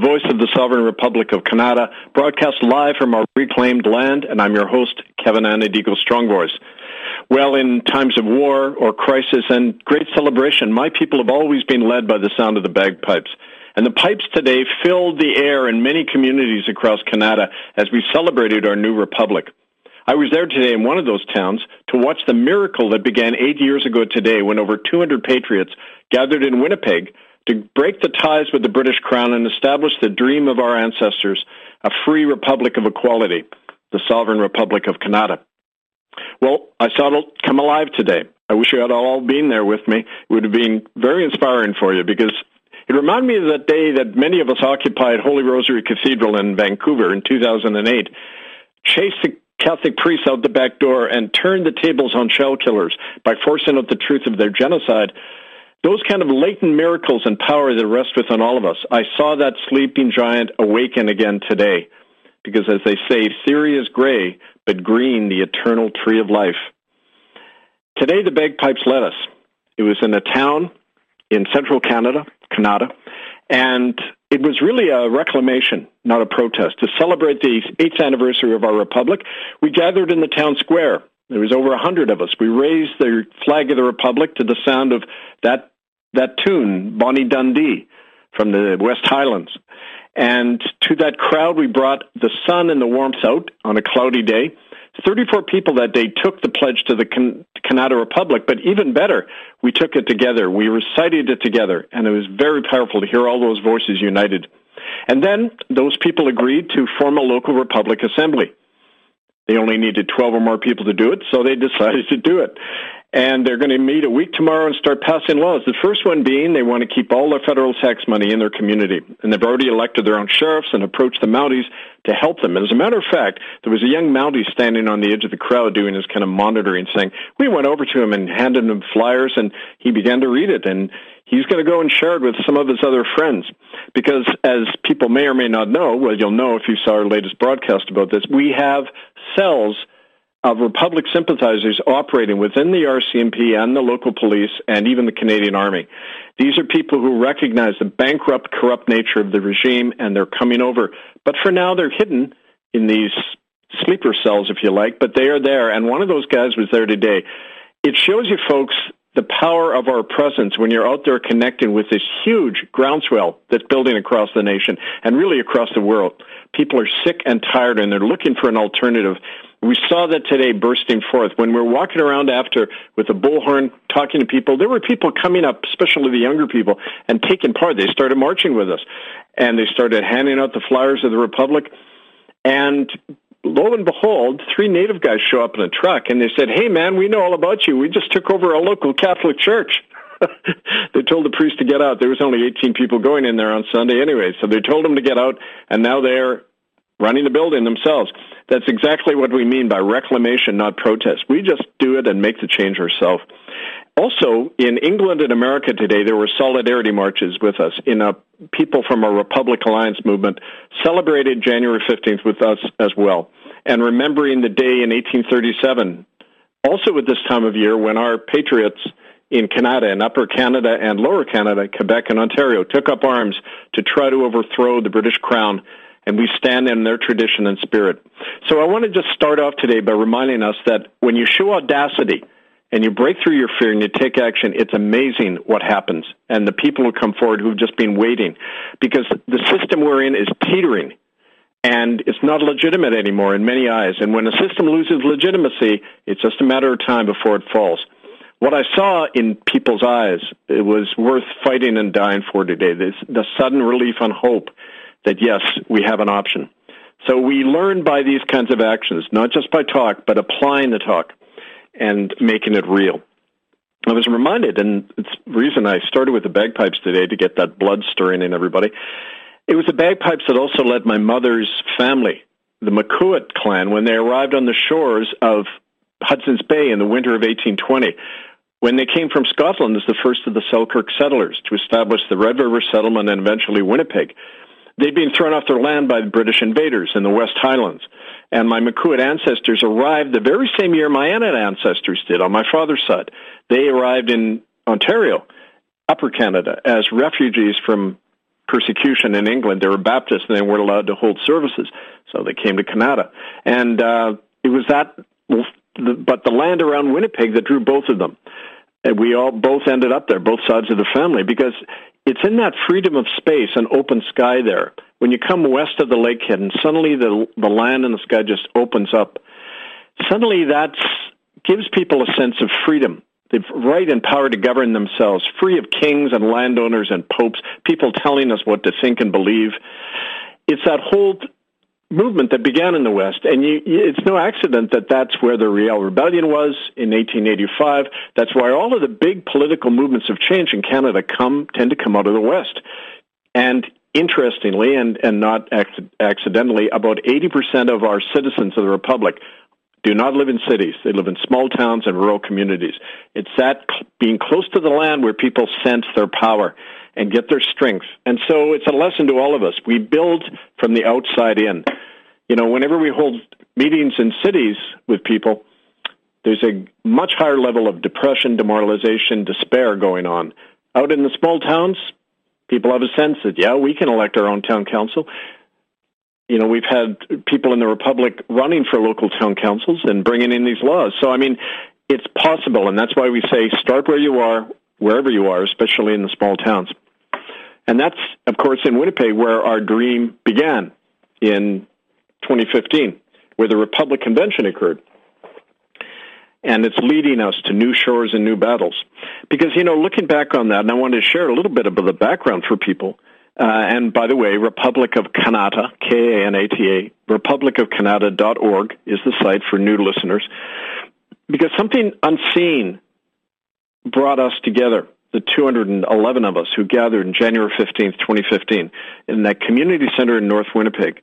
voice of the Sovereign Republic of Canada, broadcast live from our reclaimed land, and I'm your host, Kevin Anadigo Strongvoice. Well, in times of war or crisis and great celebration, my people have always been led by the sound of the bagpipes. And the pipes today filled the air in many communities across Canada as we celebrated our new republic. I was there today in one of those towns to watch the miracle that began 8 years ago today when over 200 patriots gathered in Winnipeg to break the ties with the British Crown and establish the dream of our ancestors, a free republic of equality, the Sovereign Republic of Canada. Well, I saw it come alive today. I wish you had all been there with me. It would have been very inspiring for you because it reminded me of that day that many of us occupied Holy Rosary Cathedral in Vancouver in 2008, chased the Catholic priests out the back door and turned the tables on shell killers by forcing out the truth of their genocide. Those kind of latent miracles and power that rest within all of us. I saw that sleeping giant awaken again today because, as they say, theory is gray, but green, the eternal tree of life. Today, the bagpipes led us. It was in a town in central Canada, and it was really a reclamation, not a protest. To celebrate the 8th anniversary of our republic, we gathered in the town square. There was over 100 of us. We raised the flag of the republic to the sound of that tune, Bonnie Dundee, from the West Highlands. And to that crowd, we brought the sun and the warmth out on a cloudy day. 34 people that day took the pledge to the Canada Republic, but even better, we took it together. We recited it together, and it was very powerful to hear all those voices united. And then those people agreed to form a local republic assembly. They only needed 12 or more people to do it, so they decided to do it. And they're going to meet a week tomorrow and start passing laws. The first one being they want to keep all the federal tax money in their community. And they've already elected their own sheriffs and approached the Mounties to help them. And as a matter of fact, there was a young Mountie standing on the edge of the crowd doing his kind of monitoring, saying, we went over to him and handed him flyers, and he began to read it. And he's going to go and share it with some of his other friends. Because as people may or may not know, well, you'll know if you saw our latest broadcast about this, we have cells of Republic sympathizers operating within the RCMP and the local police and even the Canadian Army. These are people who recognize the bankrupt, corrupt nature of the regime, and they're coming over. But for now, they're hidden in these sleeper cells, if you like, but they are there, and one of those guys was there today. It shows you, folks, the power of our presence when you're out there connecting with this huge groundswell that's building across the nation and really across the world. People are sick and tired, and they're looking for an alternative. We saw that today bursting forth. When we were walking around after with a bullhorn, talking to people, there were people coming up, especially the younger people, and taking part. They started marching with us, and they started handing out the flyers of the Republic. And lo and behold, 3 Native guys show up in a truck, and they said, hey, man, we know all about you. We just took over a local Catholic church. They told the priest to get out. There was only 18 people going in there on Sunday anyway, so they told him to get out, and now they're running the building themselves. That's exactly what we mean by reclamation, not protest. We just do it and make the change ourselves. Also, in England and America today, there were solidarity marches with us. People from our Republic Alliance movement celebrated January 15th with us as well. And remembering the day in 1837, also at this time of year when our patriots in Canada, in Upper Canada and Lower Canada, Quebec and Ontario, took up arms to try to overthrow the British Crown, and we stand in their tradition and spirit. So I want to just start off today by reminding us that when you show audacity and you break through your fear and you take action, it's amazing what happens. And the people who come forward who've just been waiting, because the system we're in is teetering, and it's not legitimate anymore in many eyes. And when a system loses legitimacy, it's just a matter of time before it falls. What I saw in people's eyes, it was worth fighting and dying for today, the sudden relief and hope that, yes, we have an option. So we learn by these kinds of actions, not just by talk, but applying the talk and making it real. I was reminded, and it's the reason I started with the bagpipes today to get that blood stirring in everybody. It was the bagpipes that also led my mother's family, the McCourt clan, when they arrived on the shores of Hudson's Bay in the winter of 1820, when they came from Scotland as the first of the Selkirk settlers to establish the Red River settlement and eventually Winnipeg. They'd been thrown off their land by the British invaders in the West Highlands. And my McCourt ancestors arrived the very same year my Annett ancestors did on my father's side. They arrived in Ontario, Upper Canada, as refugees from persecution in England. They were Baptists and they weren't allowed to hold services, so they came to Canada. And it was but the land around Winnipeg that drew both of them. And we all both ended up there, both sides of the family, because it's in that freedom of space and open sky there. When you come west of the lakehead and suddenly the land and the sky just opens up, suddenly that gives people a sense of freedom. They've right and power to govern themselves, free of kings and landowners and popes, people telling us what to think and believe. It's that whole movement that began in the West, and it's no accident that that's where the Riel Rebellion was in 1885. That's why all of the big political movements of change in Canada tend to come out of the West. And interestingly, and not accidentally, about 80% of our citizens of the Republic do not live in cities. They live in small towns and rural communities. It's that being close to the land where people sense their power and get their strength. And so it's a lesson to all of us. We build from the outside in. You know, whenever we hold meetings in cities with people, there's a much higher level of depression, demoralization, despair going on. Out in the small towns, people have a sense that, yeah, we can elect our own town council. You know, we've had people in the Republic running for local town councils and bringing in these laws. So, I mean, it's possible, and that's why we say start where you are, wherever you are, especially in the small towns. And that's, of course, in Winnipeg where our dream began in 2015, where the Republic Convention occurred. And it's leading us to new shores and new battles. Because, you know, looking back on that, and I wanted to share a little bit about the background for people. And by the way, Republic of Kanata, K-A-N-A-T-A, republicofcanada.org is the site for new listeners. Because something unseen brought us together, the 211 of us who gathered on January 15th, 2015, in that community center in North Winnipeg.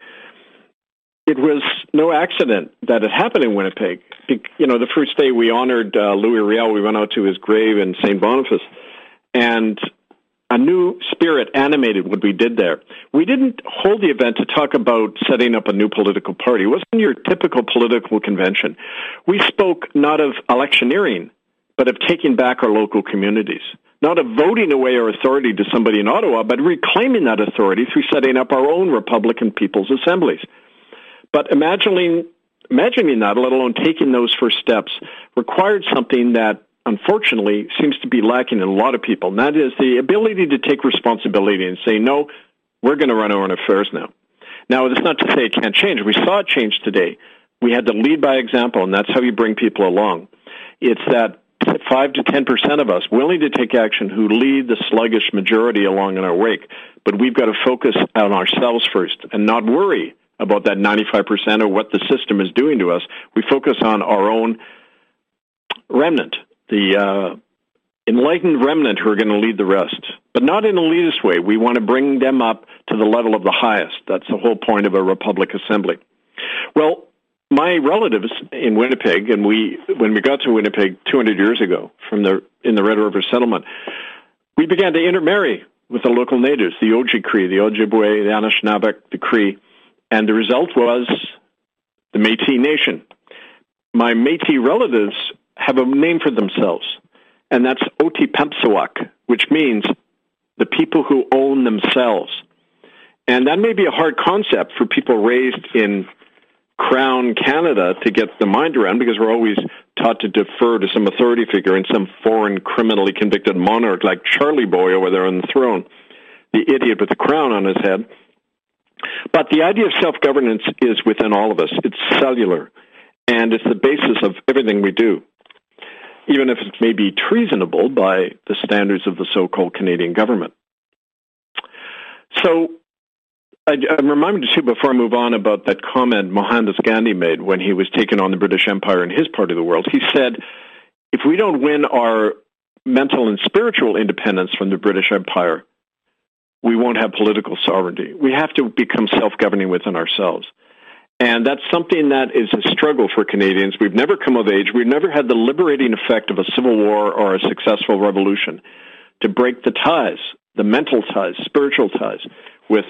It was no accident that it happened in Winnipeg. You know, the first day we honored Louis Riel, we went out to his grave in St. Boniface, and a new spirit animated what we did there. We didn't hold the event to talk about setting up a new political party. It wasn't your typical political convention. We spoke not of electioneering, but of taking back our local communities, not of voting away our authority to somebody in Ottawa, but reclaiming that authority through setting up our own Republican People's Assemblies. But imagining that, let alone taking those first steps, required something that, unfortunately, seems to be lacking in a lot of people, and that is the ability to take responsibility and say, no, we're going to run our own affairs now. Now, that's not to say it can't change. We saw it change today. We had to lead by example, and that's how you bring people along. It's that 5 to 10% of us willing to take action who lead the sluggish majority along in our wake. But we've got to focus on ourselves first and not worry about that 95% or what the system is doing to us. We focus on our own remnant, the enlightened remnant who are going to lead the rest, but not in a elitist way. We want to bring them up to the level of the highest. That's the whole point of a Republic Assembly. Well, my relatives in Winnipeg, and when we got to Winnipeg 200 years ago in the Red River settlement, we began to intermarry with the local natives, the Oji-Cree, the Ojibwe, the Anishinaabe, the Cree, and the result was the Métis Nation. My Métis relatives have a name for themselves, and that's Otipemisiwak, which means the people who own themselves. And that may be a hard concept for people raised in Crown Canada to get the mind around, because we're always taught to defer to some authority figure and some foreign criminally convicted monarch like Charlie Boy over there on the throne, the idiot with the crown on his head. But the idea of self-governance is within all of us. It's cellular, and it's the basis of everything we do, even if it may be treasonable by the standards of the so-called Canadian government. So I'm reminded, too, before I move on, about that comment Mohandas Gandhi made when he was taking on the British Empire in his part of the world. He said, if we don't win our mental and spiritual independence from the British Empire, we won't have political sovereignty. We have to become self-governing within ourselves. And that's something that is a struggle for Canadians. We've never come of age. We've never had the liberating effect of a civil war or a successful revolution to break the ties, the mental ties, spiritual ties with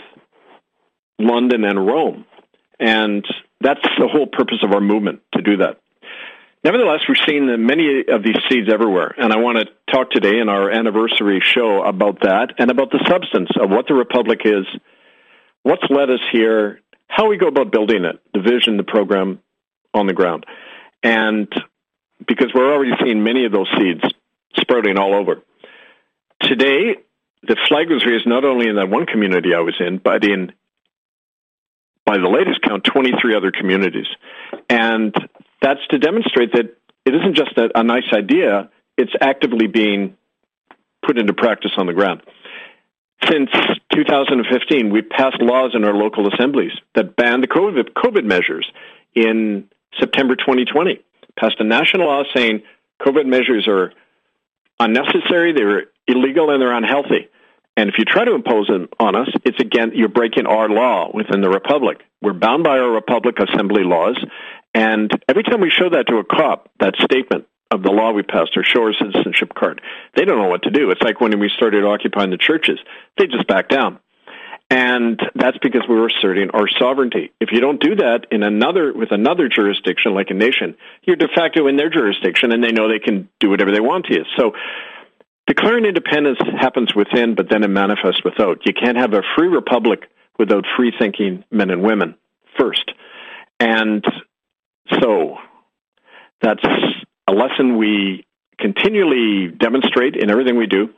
London and Rome. And that's the whole purpose of our movement, to do that. Nevertheless, we've seen many of these seeds everywhere, and I want to talk today in our anniversary show about that and about the substance of what the Republic is, what's led us here, how we go about building it, the vision, the program on the ground. And because we're already seeing many of those seeds sprouting all over. Today, the flag was raised not only in that one community I was in, but in, by the latest count, 23 other communities. And that's to demonstrate that it isn't just a nice idea, it's actively being put into practice on the ground. Since 2015, we've passed laws in our local assemblies that ban the COVID measures. In September 2020, passed a national law saying COVID measures are unnecessary, they're illegal, and they're unhealthy. And if you try to impose them on us, it's again, you're breaking our law within the Republic. We're bound by our Republic Assembly laws. And every time we show that to a cop, that statement of the law we passed, or show our citizenship card, they don't know what to do. It's like when we started occupying the churches. They just back down. And that's because we were asserting our sovereignty. If you don't do that with another jurisdiction, like a nation, you're de facto in their jurisdiction, and they know they can do whatever they want to you. So declaring independence happens within, but then it manifests without. You can't have a free republic without free-thinking men and women first. And so that's a lesson we continually demonstrate in everything we do.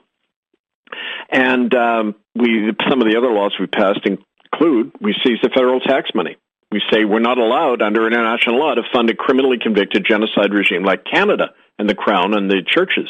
And some of the other laws we passed include, we seize the federal tax money. We say we're not allowed under international law to fund a criminally convicted genocide regime like Canada and the Crown and the churches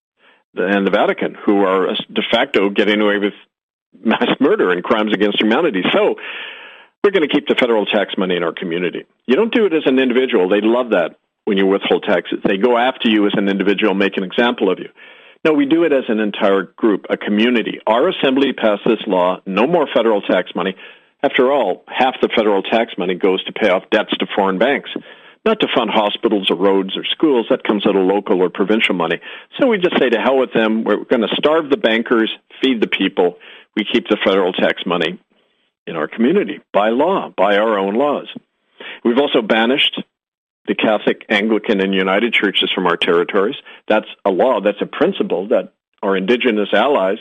and the Vatican, who are de facto getting away with mass murder and crimes against humanity. So we're going to keep the federal tax money in our community. You don't do it as an individual. They love that when you withhold taxes. They go after you as an individual, make an example of you. No, we do it as an entire group, a community. Our assembly passed this law, no more federal tax money. After all, half the federal tax money goes to pay off debts to foreign banks, not to fund hospitals or roads or schools. That comes out of local or provincial money. So we just say to hell with them. We're going to starve the bankers, feed the people. We keep the federal tax money in our community by law, by our own laws. We've also banished the Catholic, Anglican, and United churches from our territories. That's a law, that's a principle that our Indigenous allies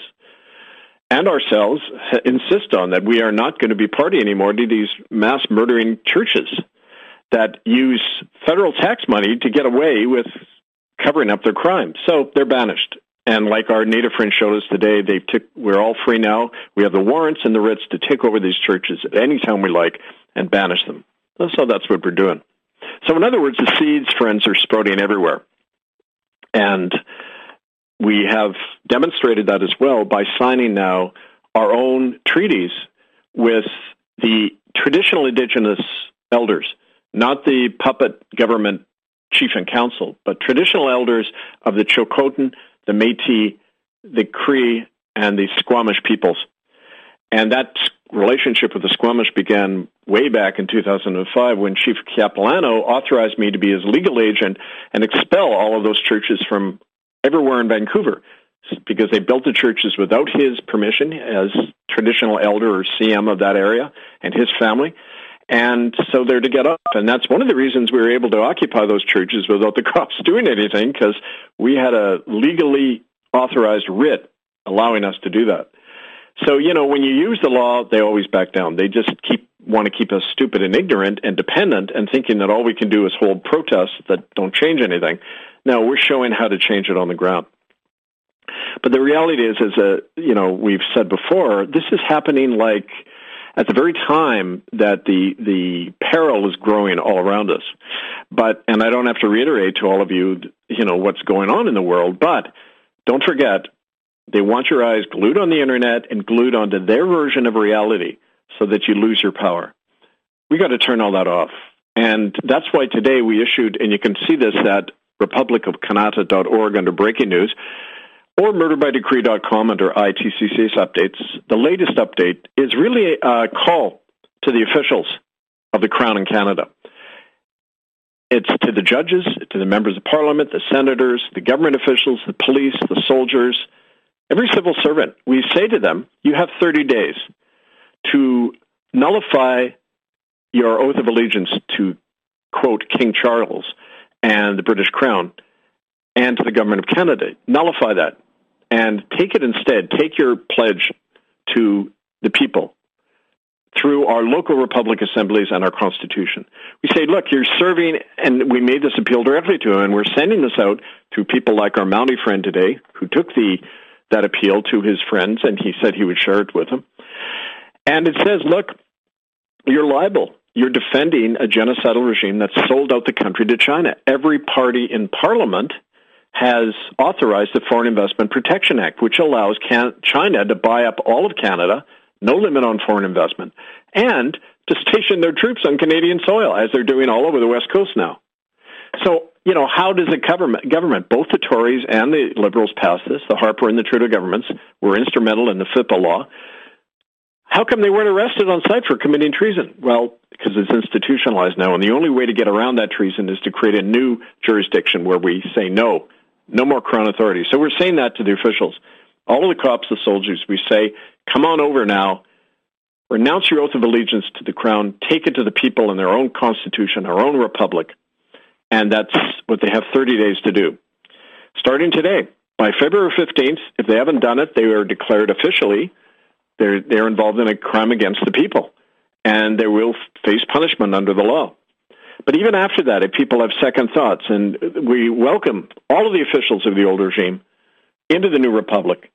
and ourselves insist on, that we are not going to be party anymore to these mass murdering churches that use federal tax money to get away with covering up their crimes. So they're banished. And like our native friend showed us today, we're all free now. We have the warrants and the writs to take over these churches at any time we like and banish them. So that's what we're doing. So in other words, the seeds, friends, are sprouting everywhere. And we have demonstrated that as well by signing now our own treaties with the traditional Indigenous elders, not the puppet government chief and council, but traditional elders of the Chilcotin, the Métis, the Cree, and the Squamish peoples. And that relationship with the Squamish began way back in 2005 when Chief Capilano authorized me to be his legal agent and expel all of those churches from everywhere in Vancouver because they built the churches without his permission as traditional elder or CM of that area and his family. And so they're to get up. And that's one of the reasons we were able to occupy those churches without the cops doing anything, because we had a legally authorized writ allowing us to do that. So, when you use the law, they always back down. They just want to keep us stupid and ignorant and dependent and thinking that all we can do is hold protests that don't change anything. No, we're showing how to change it on the ground. But the reality is we've said before, this is happening like at the very time that the peril is growing all around us. And I don't have to reiterate to all of you, what's going on in the world, but don't forget, they want your eyes glued on the internet and glued onto their version of reality so that you lose your power. We got to turn all that off. And that's why today we issued, and you can see this at republicofcanada.org under breaking news, or murderbydecree.com under ITCC's updates. The latest update is really a call to the officials of the Crown in Canada. It's to the judges, to the members of Parliament, the senators, the government officials, the police, the soldiers, every civil servant. We say to them, you have 30 days to nullify your oath of allegiance to, quote, King Charles and the British Crown and to the Government of Canada. Nullify that and take it instead. Take your pledge to the people through our local republic assemblies and our Constitution. We say, look, you're serving, and we made this appeal directly to him, and we're sending this out through people like our Mountie friend today, who took that appeal to his friends, and he said he would share it with them. And it says, look, you're liable. You're defending a genocidal regime that's sold out the country to China. Every party in Parliament has authorized the Foreign Investment Protection Act, which allows China to buy up all of Canada, no limit on foreign investment, and to station their troops on Canadian soil, as they're doing all over the West Coast now. So, how does the government, both the Tories and the Liberals passed this, the Harper and the Trudeau governments were instrumental in the FIPA law. How come they weren't arrested on sight for committing treason? Well, because it's institutionalized now, and the only way to get around that treason is to create a new jurisdiction where we say no more Crown authority. So we're saying that to the officials. All of the cops, the soldiers, we say, come on over now, renounce your oath of allegiance to the Crown, take it to the people in their own constitution, our own republic, and that's what they have 30 days to do. Starting today, by February 15th, if they haven't done it, they are declared officially they're involved in a crime against the people, and they will face punishment under the law. But even after that, if people have second thoughts, and we welcome all of the officials of the old regime into the new republic,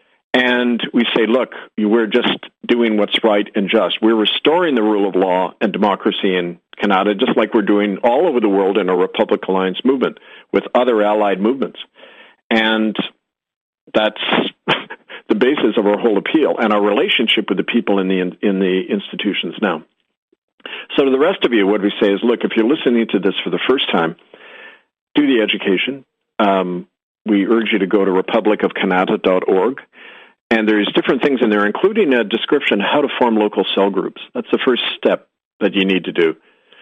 and we say, look, we're just doing what's right and just. We're restoring the rule of law and democracy in Canada, just like we're doing all over the world in a Republic Alliance movement with other allied movements. And that's the basis of our whole appeal and our relationship with the people in the institutions now. So to the rest of you, what we say is, look, if you're listening to this for the first time, do the education. We urge you to go to republicofcanada.org. And there's different things in there, including a description of how to form local cell groups. That's the first step that you need to do.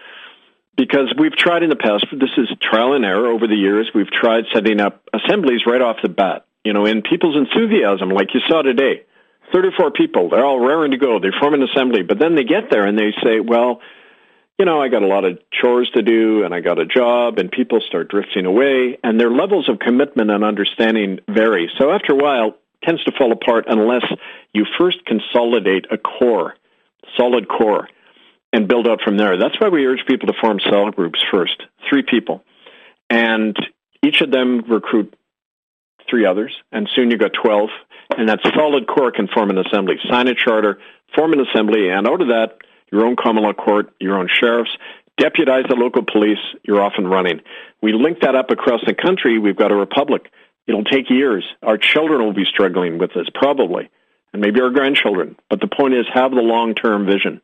Because we've tried in the past, this is trial and error over the years, we've tried setting up assemblies right off the bat, in people's enthusiasm, like you saw today. 34 people, they're all raring to go, they form an assembly, but then they get there and they say, well, I got a lot of chores to do and I got a job, and people start drifting away, and their levels of commitment and understanding vary. So after a while, it tends to fall apart unless you first consolidate a solid core, and build out from there. That's why we urge people to form cell groups first, 3 people. And each of them recruit 3 others, and soon you've got 12. And that solid core can form an assembly. Sign a charter, form an assembly, and out of that, your own common law court, your own sheriffs, deputize the local police, you're off and running. We link that up across the country, we've got a republic. It'll take years. Our children will be struggling with this, probably, and maybe our grandchildren. But the point is, have the long-term vision.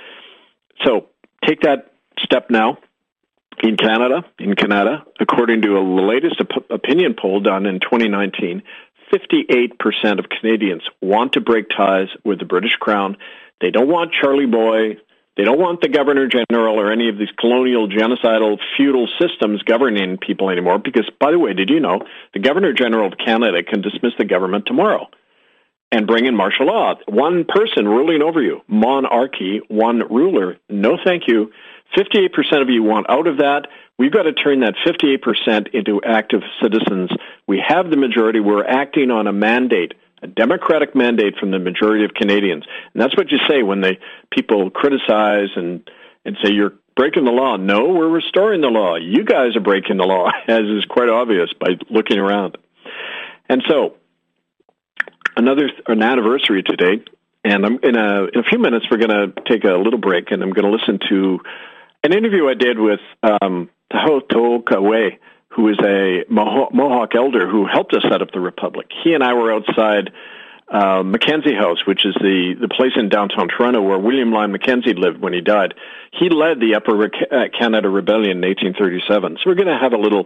So take that step now. In Canada, according to a latest opinion poll done in 2019, 58% of Canadians want to break ties with the British Crown. They don't want Charlie Boy. They don't want the Governor General or any of these colonial, genocidal, feudal systems governing people anymore. Because, by the way, did you know the Governor General of Canada can dismiss the government tomorrow and bring in martial law? One person ruling over you. Monarchy, one ruler. No, thank you. 58% of you want out of that. We've got to turn that 58% into active citizens. We have the majority. We're acting on a mandate, a democratic mandate from the majority of Canadians. And that's what you say when people criticize and say you're breaking the law. No, we're restoring the law. You guys are breaking the law, as is quite obvious by looking around. And so, an anniversary today, and in a few minutes we're going to take a little break, and I'm going to listen to an interview I did with Tahotoka Way, who is a Mohawk elder who helped us set up the Republic. He and I were outside Mackenzie House, which is the place in downtown Toronto where William Lyon Mackenzie lived when he died. He led the Upper Canada Rebellion in 1837. So we're going to have a little,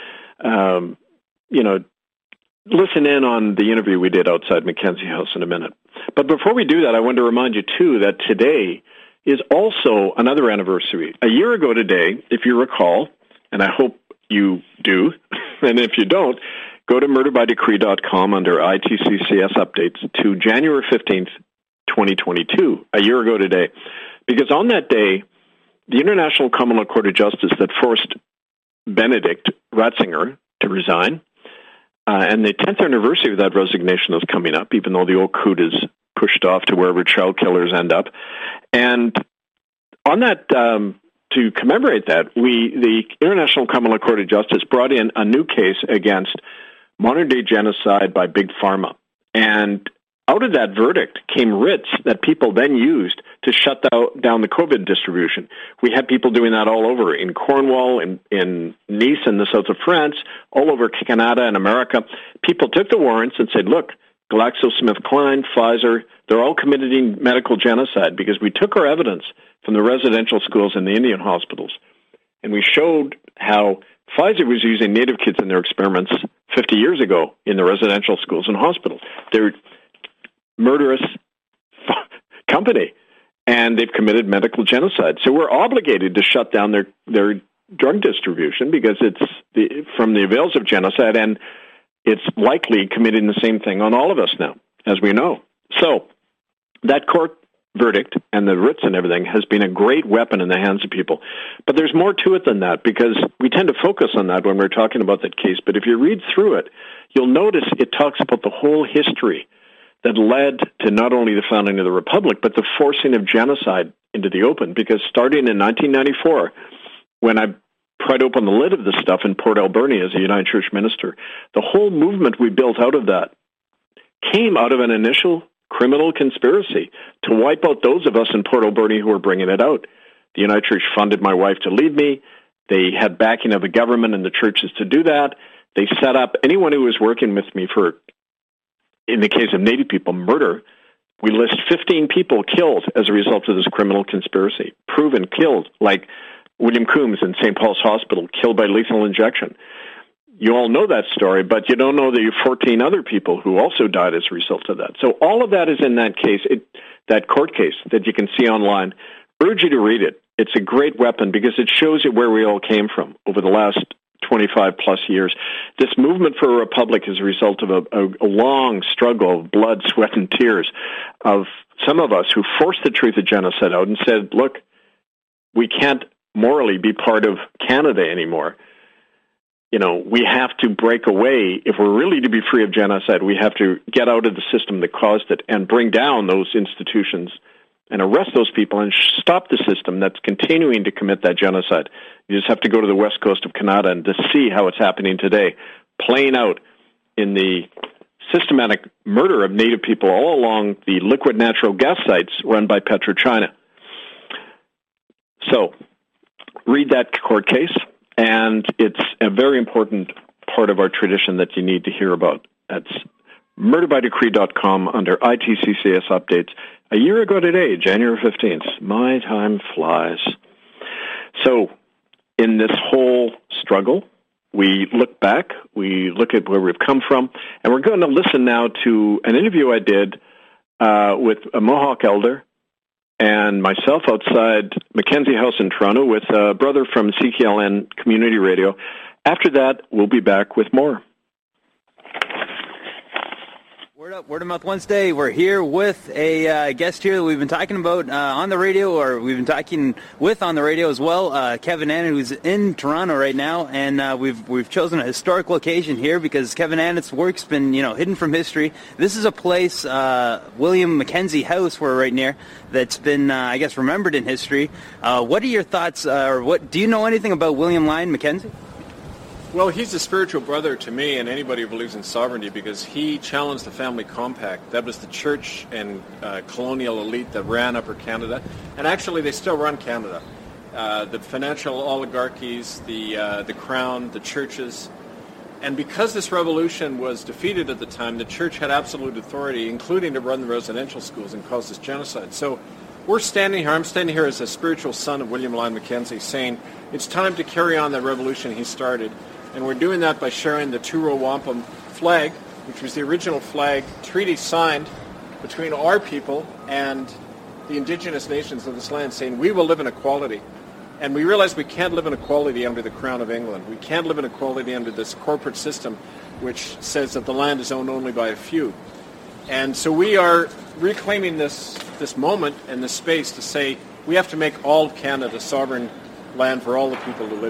listen in on the interview we did outside Mackenzie House in a minute. But before we do that, I want to remind you, too, that today is also another anniversary. A year ago today, if you recall, and I hope you do, and if you don't, go to murderbydecree.com under ITCCS updates to January 15th, 2022, a year ago today. Because on that day, the International Common Law Court of Justice that forced Benedict Ratzinger to resign. And the 10th anniversary of that resignation is coming up, even though the old coup is pushed off to wherever child killers end up. And on that, to commemorate that, the International Common Law Court of Justice brought in a new case against modern-day genocide by Big Pharma. And out of that verdict came writs that people then used to shut down the COVID distribution. We had people doing that all over, in Cornwall, in Nice in the south of France, all over Canada and America. People took the warrants and said, look, GlaxoSmithKline, Pfizer, they're all committing medical genocide because we took our evidence from the residential schools and the Indian hospitals, and we showed how Pfizer was using Native kids in their experiments 50 years ago in the residential schools and hospitals. They're murderous company, and they've committed medical genocide. So we're obligated to shut down their drug distribution because it's from the avails of genocide, and it's likely committing the same thing on all of us now, as we know. So that court verdict and the writs and everything has been a great weapon in the hands of people. But there's more to it than that, because we tend to focus on that when we're talking about that case. But if you read through it, you'll notice it talks about the whole history that led to not only the founding of the Republic, but the forcing of genocide into the open. Because starting in 1994, when I pried open the lid of this stuff in Port Alberni as a United Church minister, the whole movement we built out of that came out of an initial criminal conspiracy to wipe out those of us in Port Alberni who were bringing it out. The United Church funded my wife to lead me. They had backing of the government and the churches to do that. They set up anyone who was working with me for, in the case of Native people, murder. We list 15 people killed as a result of this criminal conspiracy, proven killed, like William Coombs in St. Paul's Hospital, killed by lethal injection. You all know that story, but you don't know the 14 other people who also died as a result of that. So all of that is in that case, that court case that you can see online. Urge you to read it. It's a great weapon because it shows you where we all came from over the last 25 plus years. This movement for a republic is a result of a long struggle of blood, sweat, and tears of some of us who forced the truth of genocide out and said, look, we can't morally be part of Canada anymore. You know, we have to break away. If we're really to be free of genocide, we have to get out of the system that caused it and bring down those institutions and arrest those people and stop the system that's continuing to commit that genocide. You just have to go to the west coast of Canada and to see how it's happening today, playing out in the systematic murder of Native people all along the liquid natural gas sites run by PetroChina. So, read that court case. And it's a very important part of our tradition that you need to hear about. That's murderbydecree.com under ITCCS updates. A year ago today, January 15th. My time flies. So in this whole struggle, we look back, we look at where we've come from, and we're going to listen now to an interview I did with a Mohawk elder and myself outside Mackenzie House in Toronto with a brother from CKLN Community Radio. After that, we'll be back with more. Word Up, Word of Mouth Wednesday. We're here with a guest here that we've been talking about on the radio, or we've been talking with on the radio as well, Kevin Annett, who's in Toronto right now, and we've chosen a historic location here because Kevin Annett's work's been hidden from history. This is a place, William Mackenzie House, we're right near, that's been I guess remembered in history. What are your thoughts, or what do you know anything about William Lyon Mackenzie? Well, he's a spiritual brother to me and anybody who believes in sovereignty because he challenged the family compact. That was the church and colonial elite that ran Upper Canada. And actually, they still run Canada. The financial oligarchies, the crown, the churches. And because this revolution was defeated at the time, the church had absolute authority, including to run the residential schools and cause this genocide. So we're standing here, I'm standing here as a spiritual son of William Lyon Mackenzie, saying it's time to carry on the revolution he started. And we're doing that by sharing the Truro Wampum flag, which was the original flag treaty signed between our people and the indigenous nations of this land, saying we will live in equality. And we realize we can't live in equality under the Crown of England. We can't live in equality under this corporate system which says that the land is owned only by a few. And so we are reclaiming this moment and this space to say we have to make all of Canada sovereign land for all the people who live here.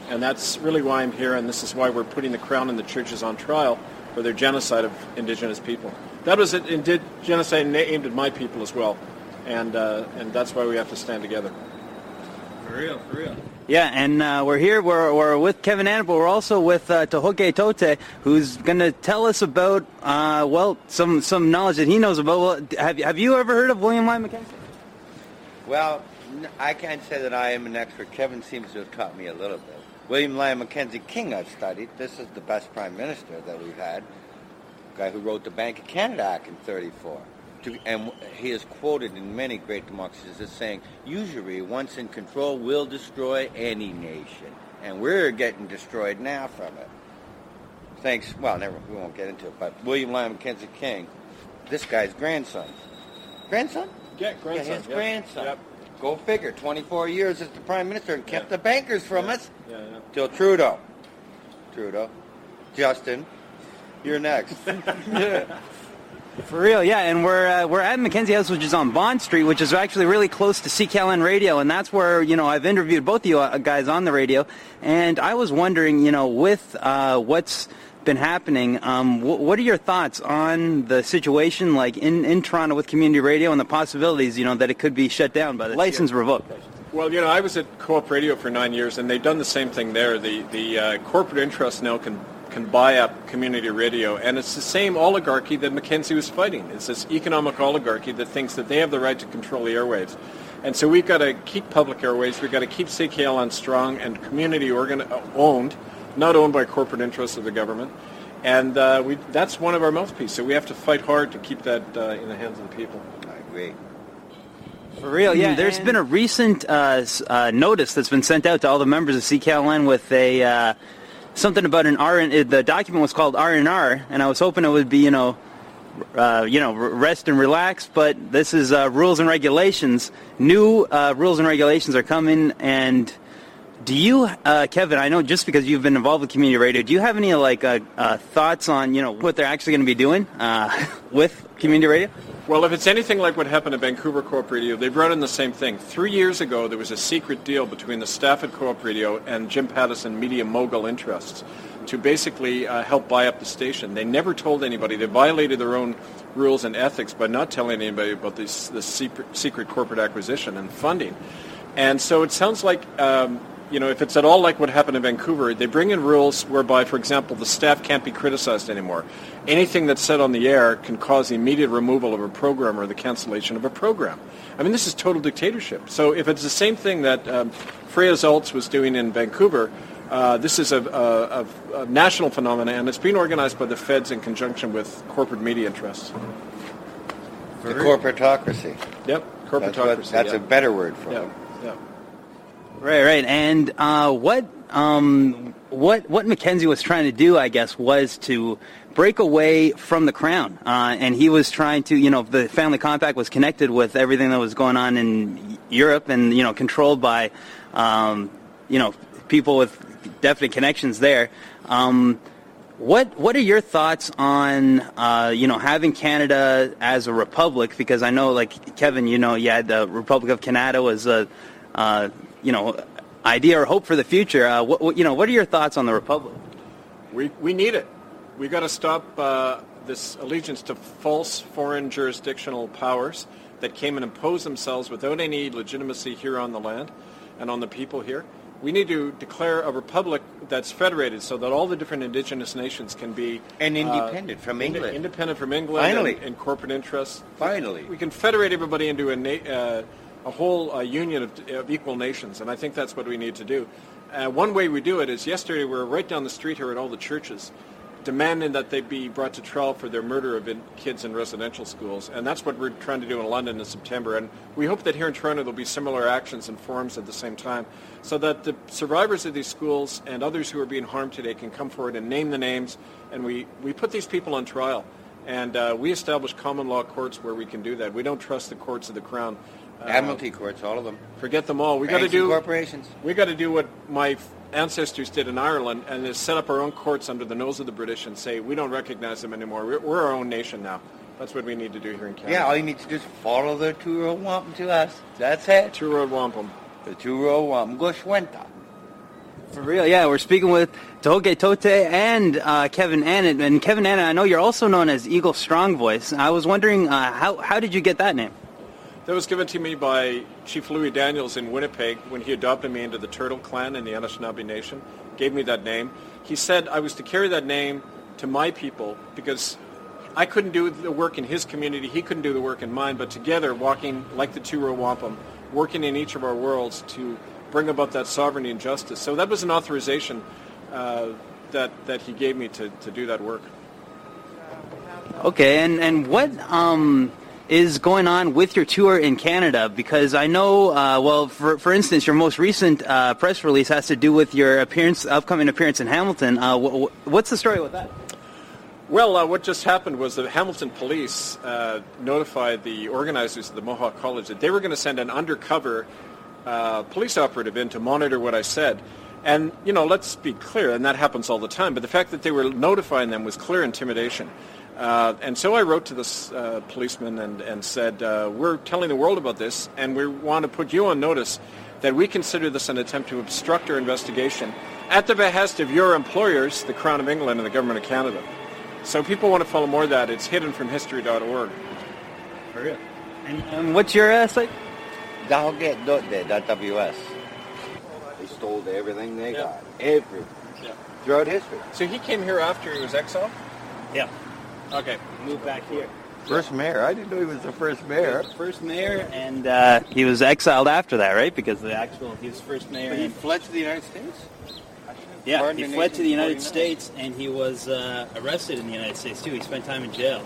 And that's really why I'm here, and this is why we're putting the Crown and the churches on trial for their genocide of Indigenous people. That was a genocide aimed at my people as well, and that's why we have to stand together. For real. Yeah, and we're here. We're with Kevin Annan, but we're also with Tohoke Tote, who's going to tell us about some knowledge that he knows about. Well, have you ever heard of William Lyon Mackenzie? Well, I can't say that I am an expert. Kevin seems to have taught me a little bit. William Lyon Mackenzie King I've studied. This is the best prime minister that we've had. The guy who wrote the Bank of Canada Act in 1934. And he is quoted in many great democracies as saying, usury, once in control, will destroy any nation. And we're getting destroyed now from it. We won't get into it, but William Lyon Mackenzie King, this guy's grandson. Grandson? Yeah, grandson. Yeah, his grandson. Yep. Go figure, 24 years as the prime minister and kept the bankers from us. Yeah. Till Trudeau. Justin, you're next. For real, yeah, and we're at Mackenzie House, which is on Bond Street, which is actually really close to CKLN Radio, and that's where, I've interviewed both of you guys on the radio, and I was wondering, with what's been happening, what are your thoughts on the situation, like, in Toronto with community radio and the possibilities, that it could be shut down by the license revoked? Well, I was at Co-op Radio for 9 years, and they've done the same thing there. The corporate interests now can buy up community radio, and it's the same oligarchy that Mackenzie was fighting. It's this economic oligarchy that thinks that they have the right to control the airwaves. And so we've got to keep public airwaves, we've got to keep CKLN strong and community owned, not owned by corporate interests of the government. And that's one of our mouthpieces, so we have to fight hard to keep that in the hands of the people. I agree. For real, yeah. There's been a recent notice that's been sent out to all the members of CKLN with a something about the document was called R&R, and I was hoping it would be, rest and relax, but this is rules and regulations. New rules and regulations are coming, and do you, Kevin, I know just because you've been involved with community radio, do you have any, thoughts on, what they're actually going to be doing with community radio? Well, if it's anything like what happened at Vancouver Co-op Radio, they brought in the same thing. 3 years ago, there was a secret deal between the staff at Co-op Radio and Jim Pattison Media Mogul Interests to basically help buy up the station. They never told anybody. They violated their own rules and ethics by not telling anybody about this secret corporate acquisition and funding. And so it sounds like, if it's at all like what happened in Vancouver, they bring in rules whereby, for example, the staff can't be criticized anymore. Anything that's said on the air can cause the immediate removal of a program or the cancellation of a program. I mean, this is total dictatorship. So if it's the same thing that Freya Zaltz was doing in Vancouver, this is a national phenomenon, and it's being organized by the feds in conjunction with corporate media interests. The corporatocracy. Yep, corporatocracy. That's a better word for it. Yeah. Right. And what Mackenzie was trying to do, I guess, was to break away from the Crown. And he was trying to, the family compact was connected with everything that was going on in Europe and, controlled by, people with definite connections there. What are your thoughts on, having Canada as a republic? Because I know, like, Kevin, the Republic of Canada was a, idea or hope for the future. What are your thoughts on the republic? We need it. We got to stop this allegiance to false foreign jurisdictional powers that came and imposed themselves without any legitimacy here on the land and on the people here. We need to declare a republic that's federated so that all the different indigenous nations can be... And independent from England. Independent from England. Finally. And corporate interests. Finally. We can federate everybody into a whole union of equal nations, and I think that's what we need to do. One way we do it is yesterday we were right down the street here at all the churches demanding that they be brought to trial for their murder of kids in residential schools, and that's what we're trying to do in London in September, and we hope that here in Toronto there'll be similar actions and forums at the same time, so that the survivors of these schools and others who are being harmed today can come forward and name the names, and we put these people on trial, and we establish common law courts where we can do that. We don't trust the courts of the Crown. Admiralty courts, all of them. Forget them all. We got to do corporations. We got to do what my ancestors did in Ireland, and is set up our own courts under the nose of the British and say we don't recognize them anymore. We're our own nation now. That's what we need to do here in Canada. Yeah, all you need to do is follow the two-road wampum to us. That's it. Two-road wampum. The two-road wampum. Go Schwenta. For real, yeah. We're speaking with Toge Tote and Kevin Annett. And Kevin Annett, I know you're also known as Eagle Strong Voice. I was wondering, how did you get that name? That was given to me by Chief Louis Daniels in Winnipeg when he adopted me into the Turtle Clan in the Anishinaabe Nation, gave me that name. He said I was to carry that name to my people because I couldn't do the work in his community, he couldn't do the work in mine, but together, walking like the two-row wampum, working in each of our worlds to bring about that sovereignty and justice. So that was an authorization that he gave me to do that work. Okay, and what is going on with your tour in Canada? Because I know, for instance, your most recent press release has to do with your upcoming appearance in Hamilton. What's the story with that? Well, what just happened was the Hamilton police notified the organizers of the Mohawk College that they were going to send an undercover police operative in to monitor what I said. And, let's be clear, and that happens all the time, but the fact that they were notifying them was clear intimidation. And so I wrote to this policeman and said, we're telling the world about this, and we want to put you on notice that we consider this an attempt to obstruct our investigation at the behest of your employers, the Crown of England and the Government of Canada. So people want to follow more of that. It's hiddenfromhistory.org. For real. And what's your site? Dahoget.ws. They stole everything they got. Everything. Yeah. Throughout history. So he came here after he was exiled? Yeah. Okay. Moved back here. First mayor. I didn't know he was the first mayor. First mayor, and he was exiled after that, right? Because he was first mayor. But he fled to the United States? Yeah, he fled to the United States, and he was arrested in the United States, too. He spent time in jail.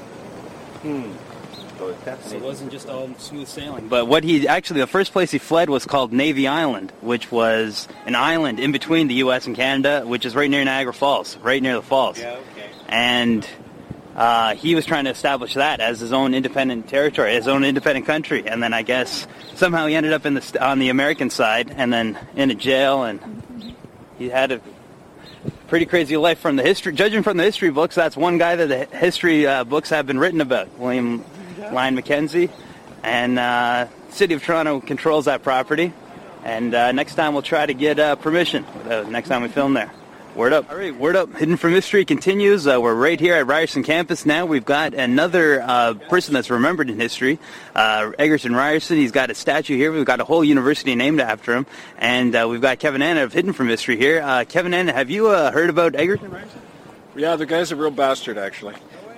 So it wasn't just all smooth sailing. But the first place he fled was called Navy Island, which was an island in between the U.S. and Canada, which is right near Niagara Falls, right near the falls. Yeah, okay. And he was trying to establish that as his own independent territory, his own independent country. And then I guess somehow he ended up on the American side and then in a jail, and he had a pretty crazy life judging from the history books. That's one guy that the history books have been written about, William Lyon Mackenzie, and City of Toronto controls that property. And next time we'll try to get permission. Next time we film there. Word up. All right, Word Up. Hidden from History continues. We're right here at Ryerson campus now. We've got another person that's remembered in history, Egerton Ryerson. He's got a statue here. We've got a whole university named after him. And we've got Kevin Annett of Hidden from History here. Kevin Annett, have you heard about Egerton Ryerson? Yeah, the guy's a real bastard, actually.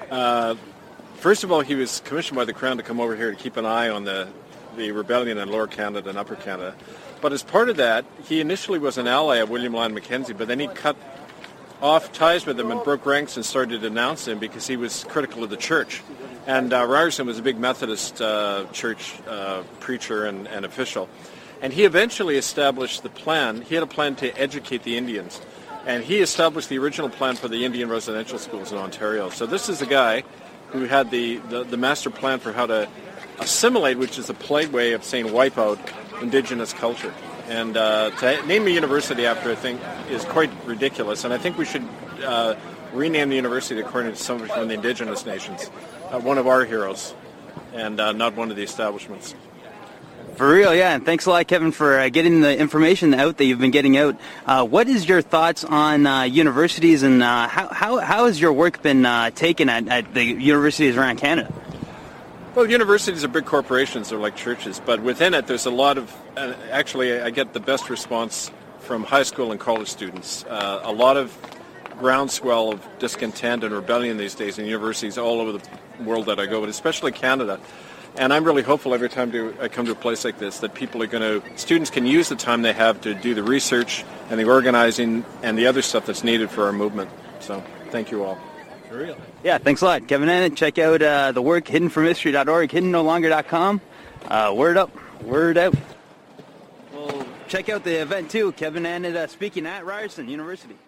First of all, he was commissioned by the Crown to come over here to keep an eye on the rebellion in Lower Canada and Upper Canada. But as part of that, he initially was an ally of William Lyon Mackenzie, but then he cut off ties with him and broke ranks and started to denounce him because he was critical of the church. And Ryerson was a big Methodist church preacher and official. And he eventually established the plan. He had a plan to educate the Indians. And he established the original plan for the Indian residential schools in Ontario. So this is the guy who had the master plan for how to assimilate, which is a polite way of saying wipe out Indigenous culture. And to name a university after a thing is quite ridiculous. And I think we should rename the university according to somebody from the Indigenous nations, one of our heroes, and not one of the establishments. For real, yeah. And thanks a lot, Kevin, for getting the information out that you've been getting out. What is your thoughts on universities, and how has your work been taken at the universities around Canada? Well, universities are big corporations. They're like churches. But within it, there's a lot of... actually, I get the best response from high school and college students. A lot of groundswell of discontent and rebellion these days in universities all over the world that I go, but especially Canada. And I'm really hopeful every time I come to a place like this that students can use the time they have to do the research and the organizing and the other stuff that's needed for our movement. So, thank you all. For real. Yeah, thanks a lot, Kevin Annett. Check out the work, hiddenfromhistory.org, hiddennolonger.com. Word up, word out. Well, check out the event, too. Kevin Annett speaking at Ryerson University.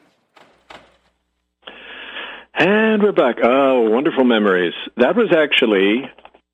And we're back. Oh, wonderful memories. That was actually